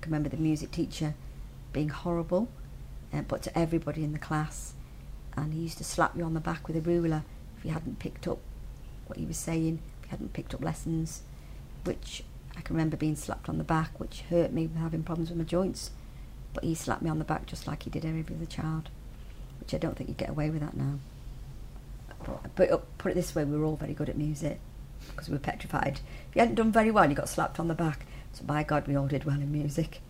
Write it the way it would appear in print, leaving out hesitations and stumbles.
can remember the music teacher being horrible, but to everybody in the class. And he used to slap you on the back with a ruler if you hadn't picked up what he was saying, if you hadn't picked up lessons, which I can remember being slapped on the back, which hurt me with having problems with my joints. But he slapped me on the back just like he did every other child, which I don't think you get away with that now. But put it this way, we were all very good at music because we were petrified. If you hadn't done very well, you got slapped on the back. So by God, we all did well in music.